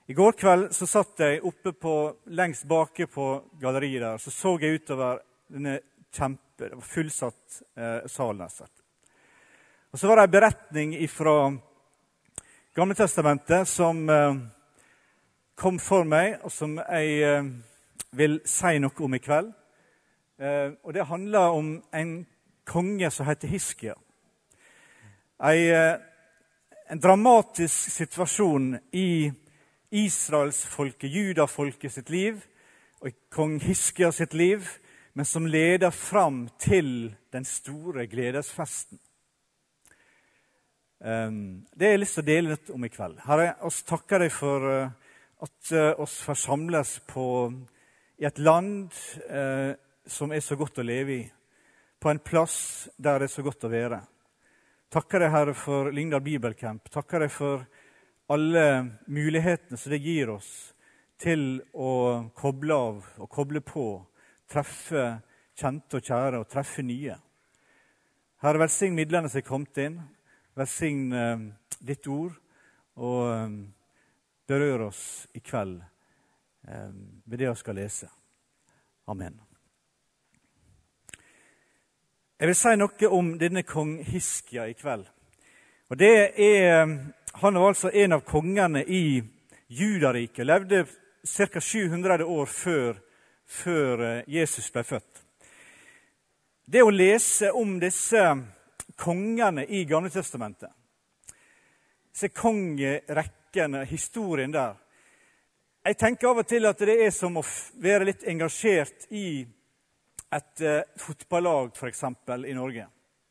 I går kveld så satt jeg oppe lengst bake på galleriet der, så jeg utover denne det var fullsatt sal nesten. Og så var det en beretning fra Gamle Testamentet som kom for meg, og som jeg vil si noe om i kveld. Og det handler om en konge som heter Hiskia. En dramatisk situasjon i Israelsfolket, judafolket sitt liv, og i kong Hiskia sitt liv, men som leder fram til den store gledesfesten. Det jeg lyst til å dele litt om i kveld. Herre, oss takker deg for at oss får samles i et land som er så godt å leve i, på en plass der det er så godt å være. Takker deg, Herre, for Lyngdal Bibelcamp. Takker deg for alle mulighetene som det gir oss til å koble av og koble på, treffe kjente og kjære og treffe nye. Herre, velsign midlene som er kommet inn, velsign ditt ord, og berør oss i kveld ved det jeg skal lese. Amen. Jeg vil si noe om denne kong Hiskia i kveld. Og han var altså en av kongene i Judariket, levde ca. 700 år før Jesus ble født. Det å lese om disse kongene i Gamle Testamentet, disse kongerekkene, historien der, jeg tenker av og til at det er som å være litt engasjert i et fotballag, for eksempel, i Norge.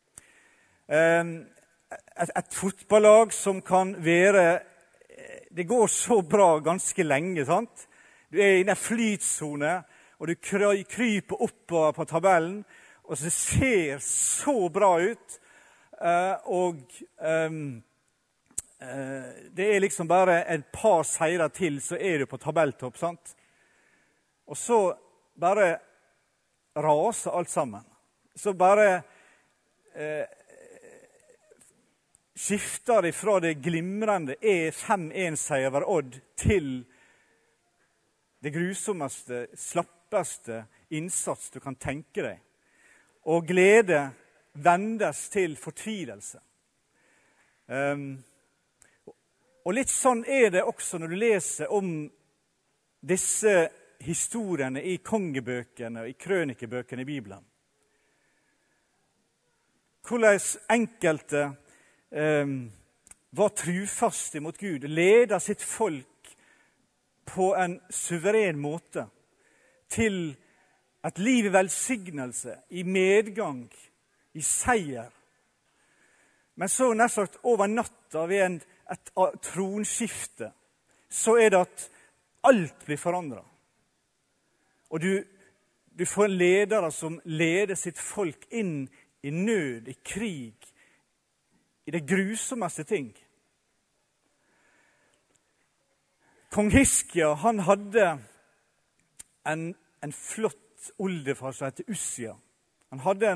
Et fotballag som kan være, det går så bra ganske lenge, sant? Du er i en flytsone, og du kryper opp på tabellen, og det ser så bra ut, og det er liksom bare et par seirer til, så er du på tabelltopp, sant? Og så bare raser alt sammen. Så bare skifter det fra det glimrende 5-1-seier over Odd til det grusomste, slappeste innsats du kan tenke deg. Og glede vendes til fortvilelse. Og litt sånn er det også når du leser om disse historiene i kongebøkene og i krønikebøkene i Bibelen. Hvordan enkelte var trufaste mot Gud, leder sitt folk på en suveren måte til et liv i velsignelse, i medgang, i seier. Men så nesten over natta ved et tronskifte, så er det at alt blir forandret. Og du får ledere som leder sitt folk inn i nød, i krig, i det grusomste ting. Kong Hiskia, han hadde en flott oldefar som heter Ussia. Han hadde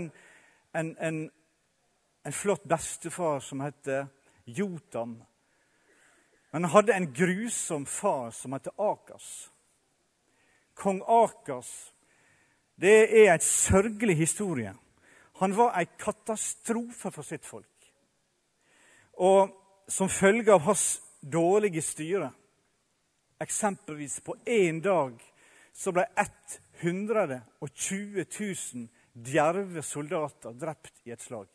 en flott bestefar som heter Jotam. Men han hadde en grusom far som heter Akas. Kong Akas, det er en sørgelig historie. Han var en katastrofe for sitt folk. Og som følge av hans dårlige styre, eksempelvis på en dag, så ble 120 000 djerve soldater drept i et slag.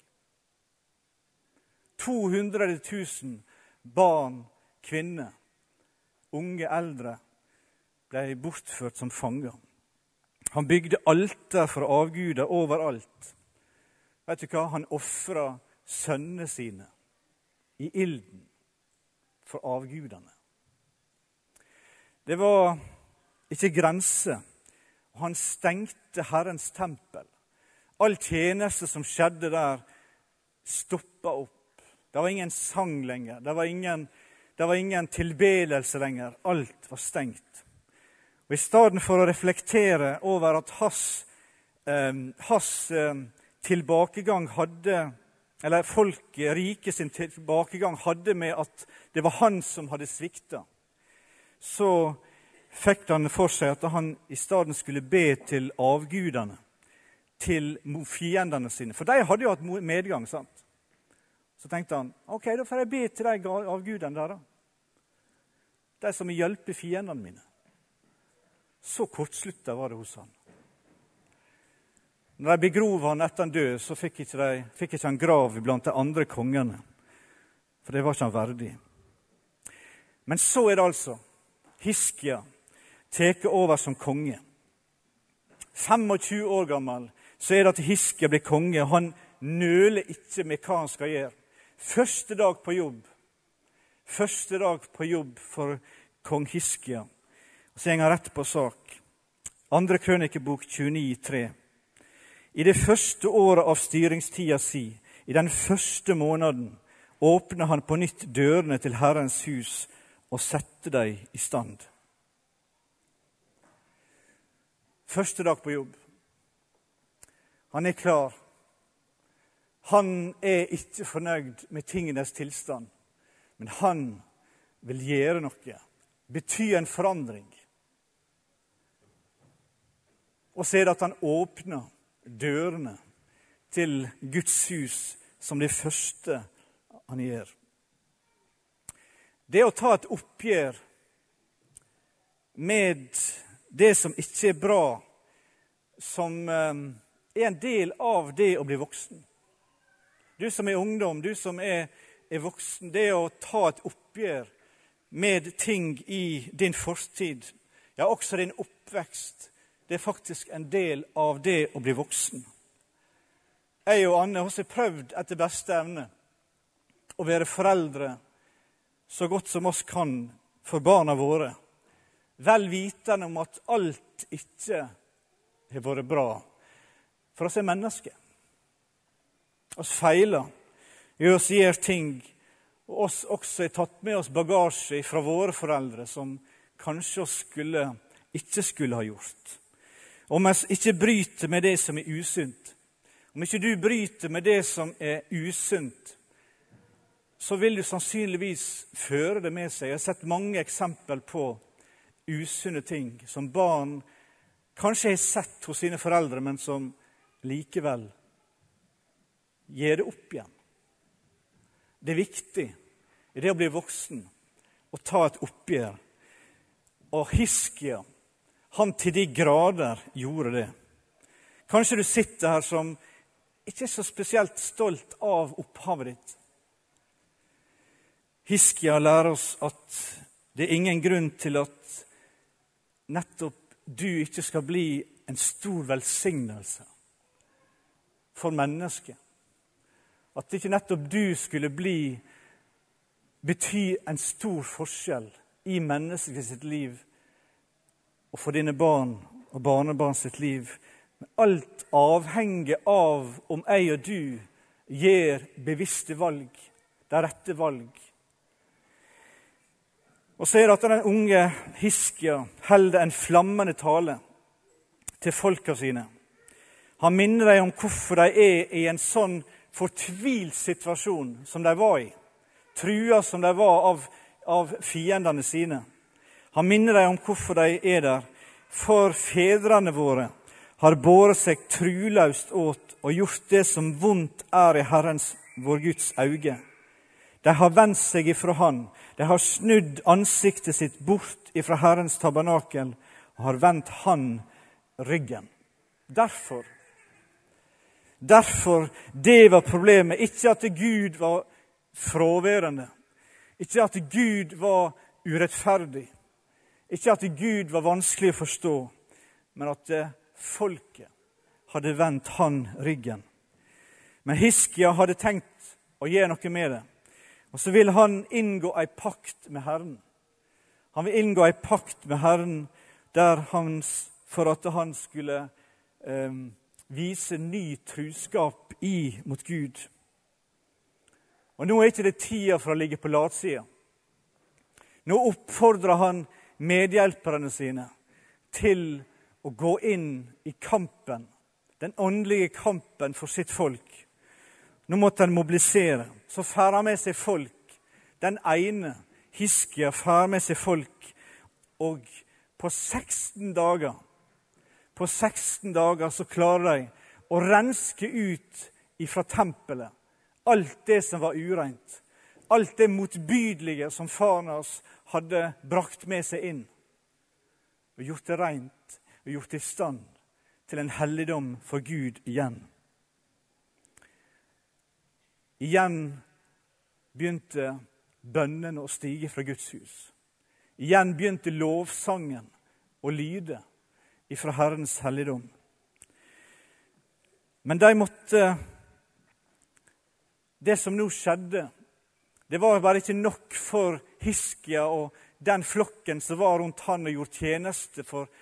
200 000 barn, kvinner, unge, eldre, ble bortført som fanger. Han bygde alter for avguder overalt. Vet du hva? Han offret sønnene sine i ilden for avgudene. Det var ikke grense, og han stengte Herrens tempel. All tjeneste som skjedde der stoppet opp. Det var ingen sang lenger, det var ingen tilbedelse lenger. Alt var stengt. Og i stedet for å reflektere over at hans tilbakegang hadde, eller folket, rike sin tilbakegang hadde med at det var han som hadde sviktet, så fikk han for seg at han i stedet skulle be til avgudene, til fiendene sine. For de hadde jo hatt medgang, sant? Så tenkte han, ok, da får jeg be til de avgudene der da. De som hjelper fiendene mine. Så kortsluttet var det hos han. Når de begrov han etter han død, så fikk ikke han grav blant de andre kongene. For det var ikke han verdig. Men så er det altså Hiskia teker over som konge. 25 år gammel så er det at Hiskia blir konge. Han nøler ikke med hva han skal gjøre. Første dag på jobb for kong Hiskia. Og så går han rett på sak. 2. Krønikebok 29:3. I det første året av styringstida si, i den første måneden, åpner han på nytt dørene til Herrens hus og setter dem i stand. Første dag på jobb. Han er klar. Han er ikke fornøyd med tingenes tilstand, men han vil gjøre noe, bety en forandring. Og så er det at han åpner dørene til Guds hus som det første han gjør. Det å ta et oppgjør med det som ikke er bra, som er en del av det å bli voksen. Du som er ungdom, du som er voksen, det å ta et oppgjør med ting i din fortid, ja, også din oppvekst, det er faktisk en del av det å bli voksen. Jeg og Anne har prøvd etter beste evne å være foreldre så godt som oss kan for barna våre, vel vitende om at alt ikke har vært bra. For oss er mennesker. Oss feiler, oss gjør ting, og oss også har tatt med oss bagasje fra våre foreldre som kanskje oss ikke skulle ha gjort. Om vi ikke bryter med det som er usunt, om ikke du bryter med det som er usunt, så vil du sannsynligvis føre det med seg. Jeg har sett mange eksempel på usunne ting som barn kanskje har sett hos sine foreldre, men som likevel gjør det opp igjen. Det er viktig i det å bli voksen å ta et oppgjør. Og Hiskia, han til de grader gjorde det. Kanskje du sitter her som ikke er så spesielt stolt av opphavet ditt. Hiskia lærer oss at det er ingen grunn til at nettopp du ikke skal bli en stor velsignelse for mennesket. At ikke nettopp du skulle bety en stor forskjell i mennesket sitt liv og for dine barn og barnebarn sitt liv. Men alt avhenger av om jeg og du gjør bevisste valg, det rette valg. Og så er det at den unge Hiskia holder en flammende tale til folka sine. Han minner dem om hvorfor de er i en sånn fortvilt situasjon som de var i. Trua som de var av fiendene sine. Han minner dem om hvorfor de er der. For fedrene våre har båret seg truløst åt og gjort det som vondt er i Herrens, vår Guds øyne. De har vendt seg ifra Han. De har snudd ansiktet sitt bort ifra Herrens tabernakel og har vendt Han ryggen. Derfor, det var problemet. Ikke at Gud var fraværende. Ikke at Gud var urettferdig. Ikke at Gud var vanskelig å forstå, men at folket hadde vendt Han ryggen. Men Hiskia hadde tenkt å gjøre noe med det. Og så vil han inngå en pakt med Herren. Han vil inngå en pakt med Herren for at han skulle vise ny truskap mot Gud. Og nå er ikke det tida for å ligge på latsida. Nå oppfordrer han medhjelperne sine til å gå inn i kampen, den åndelige kampen for sitt folk. Nå måtte han mobilisere. Så færer han med seg folk. Den ene, Hiskia, færer med seg folk Og på 16 dager så klarer de å renske ut ifra tempelet alt det som var ureint, alt det motbydelige som faren hans hadde brakt med seg inn, og gjort det rent, og gjort det i stand til en helligdom for Gud igjen. Igjen begynte bønnene å stige fra Guds hus. Igjen begynte lovsangen å lyde ifra Herrens helligdom. Men det som nå skjedde, det var bare ikke nok for Hiskia og den flokken som var rundt han og gjorde tjeneste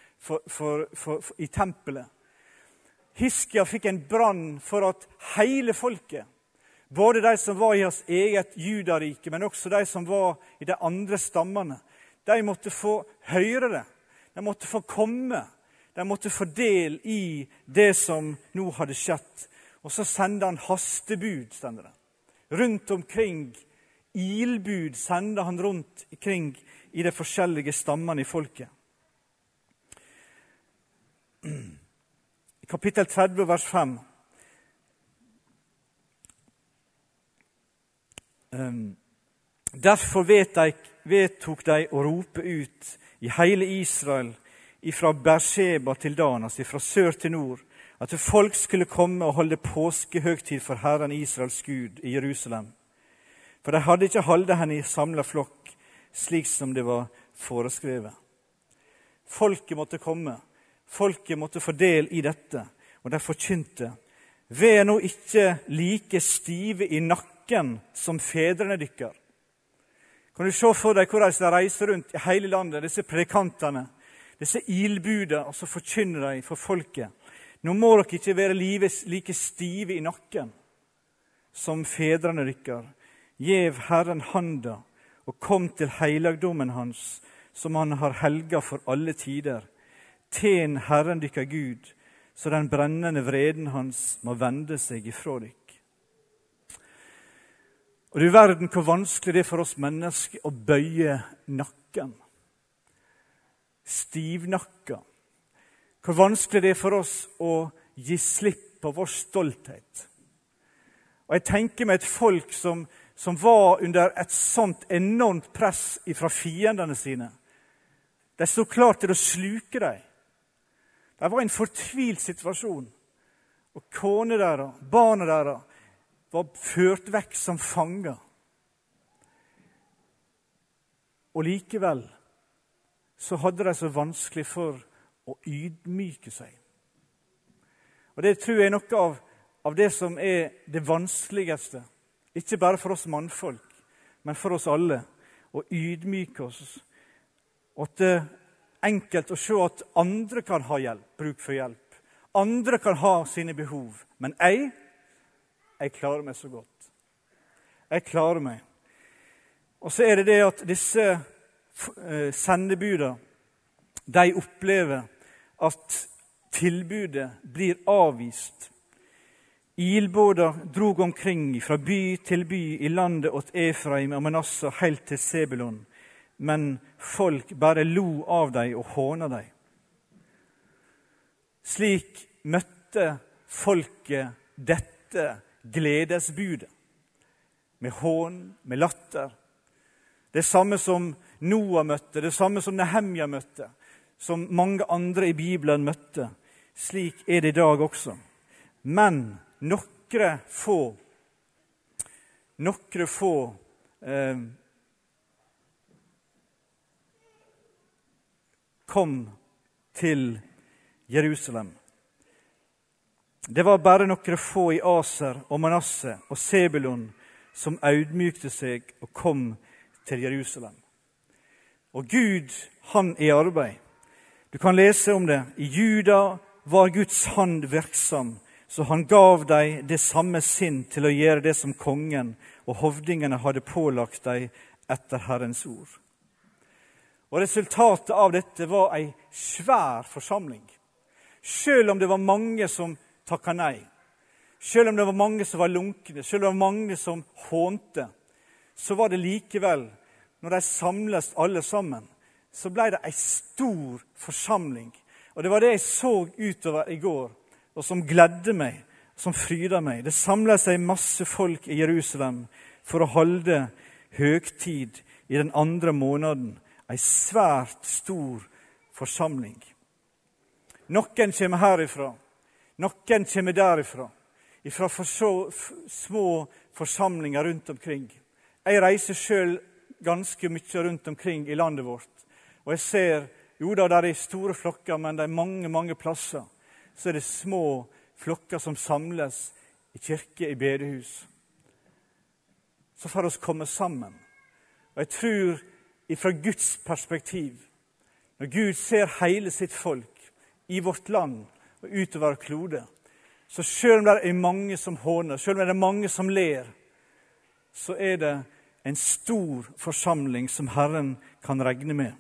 i tempelet. Hiskia fikk en brann for at hele folket, både de som var i hans eget judarike, men også de som var i de andre stammene, de måtte få høre det. De måtte få komme. De måtte få del i det som nå hadde skjedd. Og så sendte han hastebud, stender det. Rundt omkring, ilbud sendte han rundt omkring i de forskjellige stammene i folket. I kapittel 30, vers 5. Derfor vedtok de å rope ut i hele Israel, ifra Beersheba til Dan, altså fra sør til nord, at folk skulle komme og holde påskehøgtid for Herren Israels Gud i Jerusalem. For de hadde ikke holdt henne i samlet flokk, slik som det var foreskrevet. Folket måtte komme, folket måtte få del i dette, og de forkynte: «Vær nå ikke like stive i nakken som fedrene dykker.» Kan du se for deg hvordan de reiser rundt i hele landet, disse predikantene, disse ilbuder, og så forkynner de for folket: «Nå må dere ikke være like stive i nakken som fedrene dykker. Gjev Herren handa, og kom til heilagdommen hans, som han har helga for alle tider. Tjen Herren dykker Gud, så den brennende vreden hans må vende seg ifra dykk.» Og det er verden hvor vanskelig det er for oss mennesker å bøye nakken. Stivnakka. Hvor vanskelig det er for oss å gi slipp på vår stolthet. Og jeg tenker meg et folk som var under et sånt enormt press fra fiendene sine. De stod klart til å sluke dem. Det var en fortvilt situasjon. Og kone deres, barna deres, var ført vekk som fanger. Og likevel så hadde de så vanskelig for å ydmyke seg. Og det tror jeg er noe av det som er det vanskeligste, ikke bare for oss mannfolk, men for oss alle, å ydmyke oss. Og det er enkelt å se at andre kan ha bruk for hjelp. Andre kan ha sine behov, men jeg klarer meg så godt. Jeg klarer meg. Og så er det det at disse sendebudene, de opplever at tilbudet blir avvist. Ilbåder drog omkring fra by til by i landet åt Efraim og Manasseh helt til Sebulon, men folk bare lo av dem og håna dem. Slik møtte folket dette gledesbudet, med hån, med latter. Det samme som Noah møtte, det samme som Nehemja møtte, som mange andre i Bibelen møtte. Slik er det i dag også. Men nokre få kom til Jerusalem. Det var bare noen få i Aser og Manasseh og Sebulon som audmykte seg og kom til Jerusalem. Og Gud, han er i arbeid. Du kan lese om det. I Juda var Guds hand virksom, så han gav deg det samme sinn til å gjøre det som kongen og hovdingene hadde pålagt deg etter Herrens ord. Og resultatet av dette var en svær forsamling. Selv om det var mange som takket nei, selv om det var mange som var lunkne, selv om det var mange som hånte, så var det likevel, når de samles alle sammen, så ble det en stor forsamling. Og det var det jeg så utover i går, og som gledde meg, som fryda meg. Det samlet seg masse folk i Jerusalem for å holde høgtid i den andre måneden. En svært stor forsamling. Noen kommer herifra, noen kommer derifra, ifra små forsamlinger rundt omkring. Jeg reiser selv ganske mye rundt omkring i landet vårt, og jeg ser, jo da, der er store flokker, men det er mange, mange plasser, så er det små flokker som samles i kirke, i bedehus. Så får vi komme sammen. Og jeg tror, fra Guds perspektiv, når Gud ser hele sitt folk i vårt land og utover klode, så selv om det er mange som håner, selv om det er mange som ler, så er det en stor forsamling som Herren kan regne med.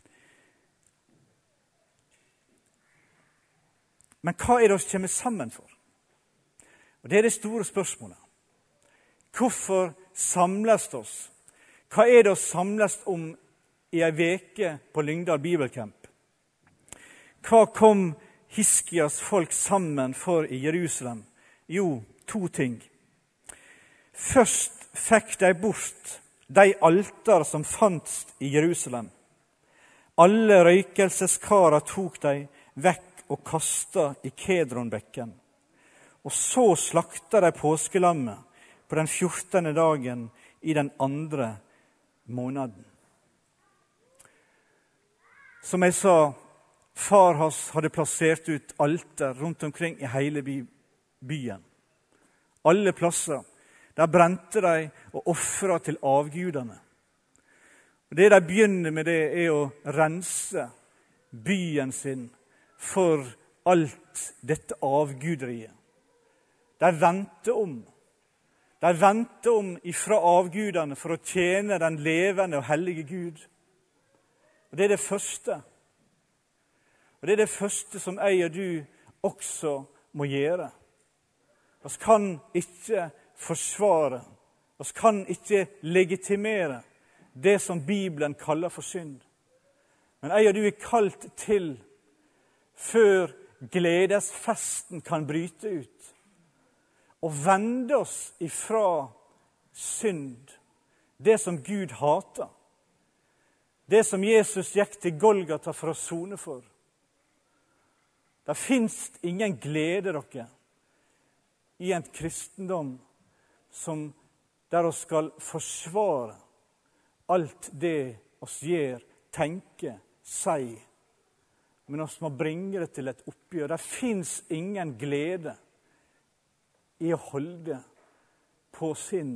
Men hva er det vi kommer sammen for? Og det er det store spørsmålet. Hvorfor samles oss? Hva er det å samles om i en veke på Lyngdal Bibelcamp? Hva kom Hiskias folk sammen for i Jerusalem? Jo, 2 ting. Først fikk de bort de alter som fantes i Jerusalem. Alle røykelseskarer tok de vekk og kastet i Kedronbekken. Og så slaktet de påskelammet på den 14. dagen i den andre måneden. Som jeg sa, far hans hadde plassert ut alter rundt omkring i hele byen. Alle plasser. Der brente de og offret til avgudene. Og det de begynner med, det er å rense byen sin for alt dette avguderiet. De vendte om. De vendte om ifra avgudene for å tjene den levende og hellige Gud. Og det er det første. Og det er det første som jeg og du også må gjøre. Vi kan ikke forsvare, vi kan ikke legitimere det som Bibelen kaller for synd. Men jeg og du er kalt til, før gledesfesten kan bryte ut, og vende oss ifra synd, det som Gud hater, det som Jesus gikk til Golgata for å sone for. Det finnes ingen glede, dere, i en kristendom der vi skal forsvare alt det oss gjør, tenker, sier. Men vi må bringe det til et oppgjør. Det finnes ingen glede i å holde på sin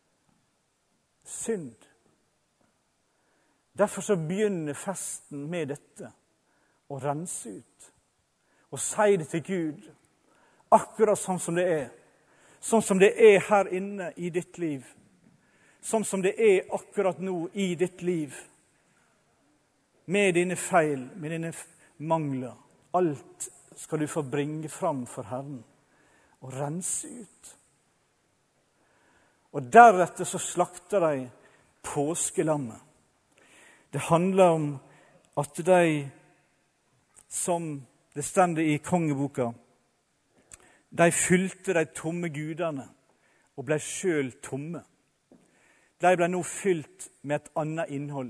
synd. Derfor så begynner festen med dette, å rense ut. Og si det til Gud, akkurat sånn som det er. Sånn som det er her inne i ditt liv. Sånn som det er akkurat nå i ditt liv. Med dine feil, med dine mangler. Alt skal du få bringe fram for Herren. Og rense ut. Og deretter så slakter de påskelammet. Det handler om at de, som det stender i kongeboka, de fylte de tomme gudene og ble selv tomme. De ble nå fylt med et annet innhold.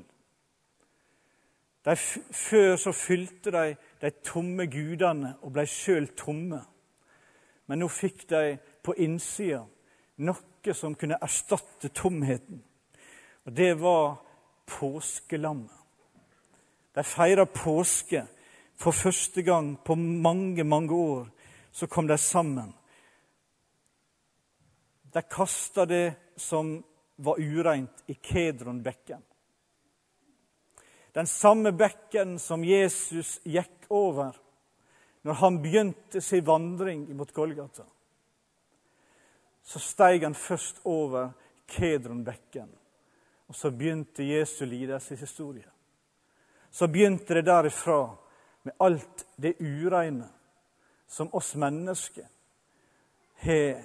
Før så fylte de tomme gudene og ble selv tomme. Men nå fikk de på innsida noe som kunne erstatte tomheten. Og det var påskelammet. De feiret påske for første gang på mange, mange år. Så kom de sammen. De kastet det som var ureint i Kedronbekken. Den samme bekken som Jesus gikk over når han begynte sin vandring mot Golgata. Så steg han først over Kedronbekken, og så begynte Jesu lidelseshistorie. Så begynte det derifra med alt det ureine som oss mennesker har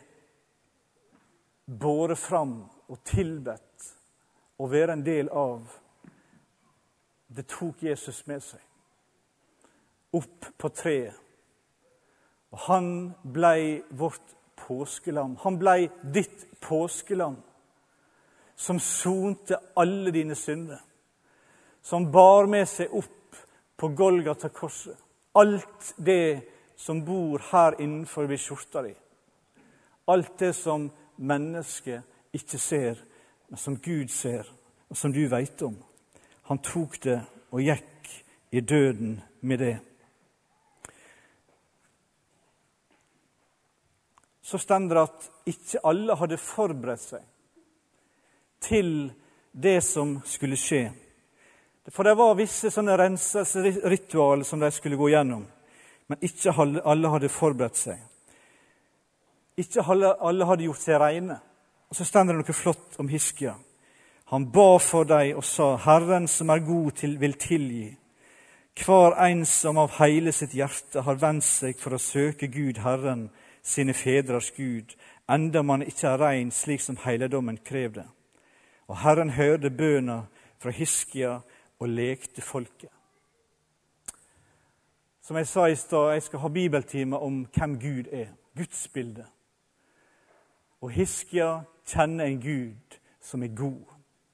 båret fram og tilbedt og være en del av. det tok Jesus med seg opp på treet. Og han ble vårt påskelam. Han ble ditt påskelam, som sonte alle dine synder, som bar med seg opp på Golgata korset. Alt det som bor her innenfor ved skjorta di. Alt det som mennesket ikke ser, men som Gud ser, og som du vet om. Han tok det og gikk i døden med det. Så stender det at ikke alle hadde forberedt seg til det som skulle skje. For det var visse sånne renselsesritualer som de skulle gå gjennom, men ikke alle hadde forberedt seg. Ikke alle hadde gjort seg rene. Og så stender det noe flott om Hiskia. Han ba for deg og sa, Herren som er god vil tilgi. Hver en som av hele sitt hjerte har vendt seg for å søke Gud, Herren, sine fedrers Gud, enda man ikke er rein slik som helligdommen krevde. Og Herren hørte bønna fra Hiskia og lekte folket. Som jeg sa i stad, jeg skal ha bibeltime om hvem Gud er, Guds bilde. Og Hiskia kjenner en Gud som er god.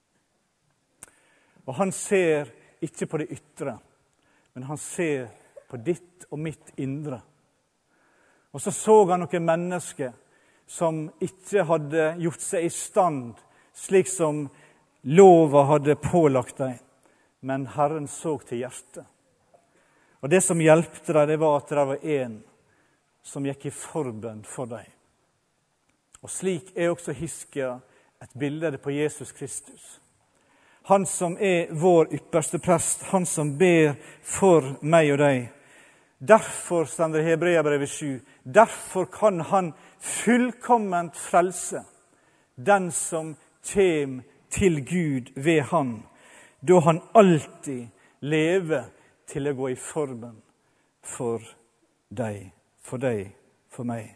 Og han ser ikke på det ytre, men han ser på ditt og mitt indre. Og så han noen mennesker som ikke hadde gjort seg i stand, slik som lova hadde pålagt dem. Men Herren så til hjertet. Og det som hjelpte dem, det var at det var en som gikk i forbønn for dem. Og slik er også Hiskia et bilde på Jesus Kristus. Han som er vår ypperste prest, han som ber for meg og deg. Derfor, stender det i Hebreabrevet 7, derfor kan han fullkomment frelse den som kjem til Gud ved han, da han alltid lever til å gå i forbønn for deg, for meg.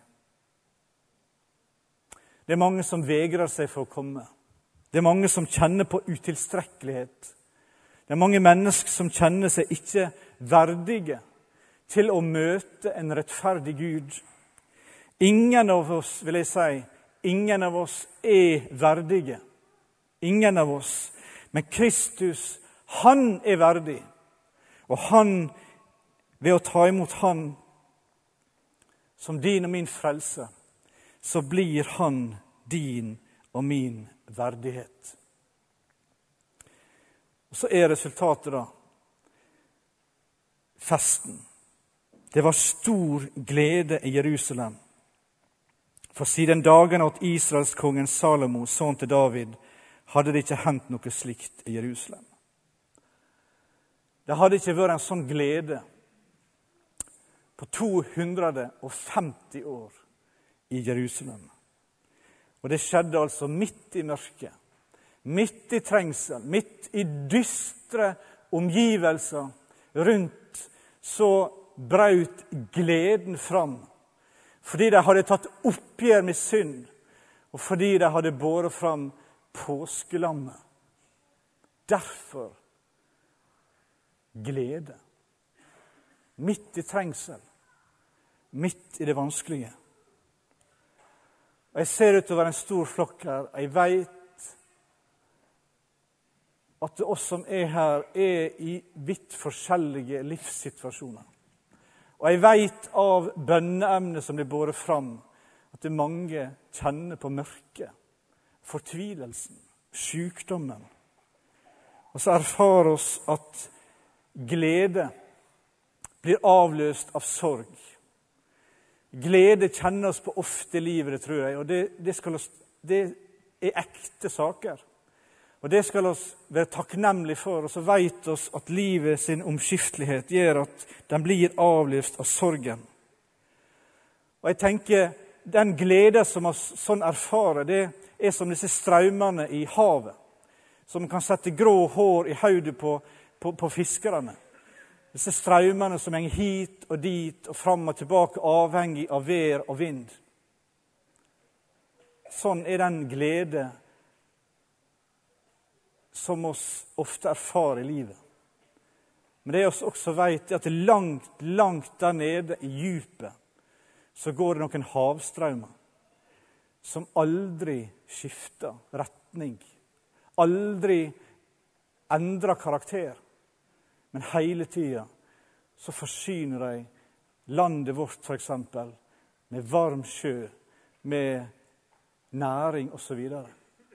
Det er mange som vegrer seg for å komme. Det er mange som kjenner på utilstrekkelighet. Det er mange mennesker som kjenner seg ikke verdige til å møte en rettferdig Gud. Ingen av oss, vil jeg si, ingen av oss er verdige. Ingen av oss. Men Kristus, han er verdig. Og han, ved å ta imot han som din og min frelse, så blir han din og min verdighet. Og så er resultatet da festen. Det var stor glede i Jerusalem. For siden dagen at Israels kongen Salomo, sønn til David, hadde det ikke hendt noe slikt i Jerusalem. Det hadde ikke vært en sånn glede på 250 år i Jerusalem. Og det skjedde altså midt i mørket, midt i trengsel, midt i dystre omgivelser rundt, så braut gleden fram, fordi de hadde tatt oppgjør med synd, og fordi de hadde båret fram påskelammet. Derfor glede. Midt i trengsel, midt i det vanskelige. Og jeg ser utover en stor flokk her. Jeg vet at det oss som er her, er i vidt forskjellige livssituasjoner. Og jeg vet av bønneemnet som blir båret fram, at det mange kjenner på mørket, fortvilelsen, sykdommen. Og så erfarer oss at glede blir avløst av sorg. Glede kjenner oss på ofte i livet, det tror jeg, og det er ekte saker. Og det skal oss være takknemlige for, og så vet oss at livet sin omskiftelighet gjør at den blir avløst av sorgen. Og jeg tenker, den glede som vi sånn erfarer, det er som disse strømmene i havet, som kan sette grå hår i hodet på fiskerne. Disse strømmene som henger hit og dit og fram og tilbake, avhengig av vær og vind. Sånn er den glede som oss ofte erfarer i livet. Men det jeg også vet, er at langt, langt der nede i djupet, så går det noen havstrømmer som aldri skifter retning, aldri endrer karakter, men hele tiden så forsyner de landet vårt, for eksempel, med varm sjø, med næring og så videre.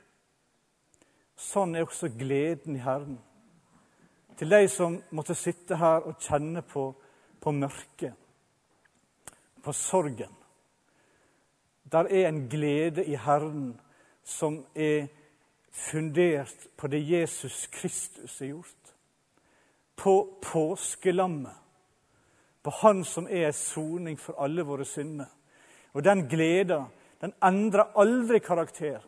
Sånn er også gleden i Herren. Til de som måtte sitte her og kjenne på mørket, på sorgen. Der er en glede i Herren som er fundert på det Jesus Kristus har gjort. På påskelammet, på Han som er en soning for alle våre synder. Og den gleden, den endrer aldri karakter.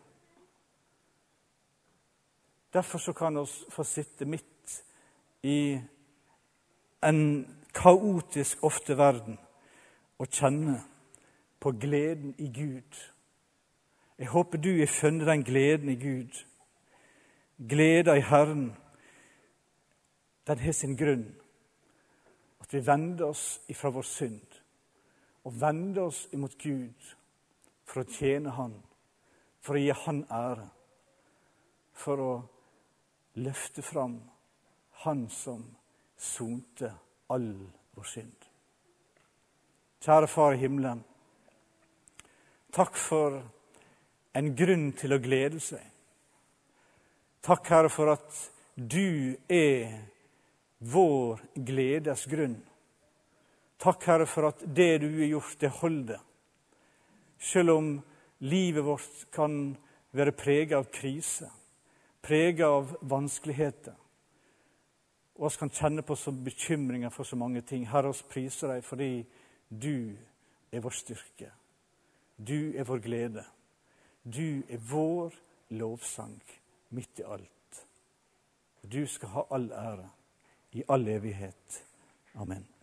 Derfor så kan vi få sitte midt i en kaotisk ofte verden og kjenne på gleden i Gud. Jeg håper du har funnet den gleden i Gud. Gleden i Herren, den har sin grunn. At vi vender oss ifra vår synd og vender oss imot Gud for å tjene Han, for å gi Han ære, for å løfte fram Han som sonte all vår synd. Kjære Far i himmelen, takk for en grunn til å glede seg. Takk, Herre, for at du er vår gledes grunn. Takk, Herre, for at det du har gjort, det holder. Selv om livet vårt kan være preget av krise, preget av vanskeligheter, og oss kan kjenne på så bekymringer for så mange ting. Herre, oss priser deg fordi du er vår styrke. Du er vår glede. Du er vår lovsang midt i alt. Du skal ha all ære i all evighet. Amen.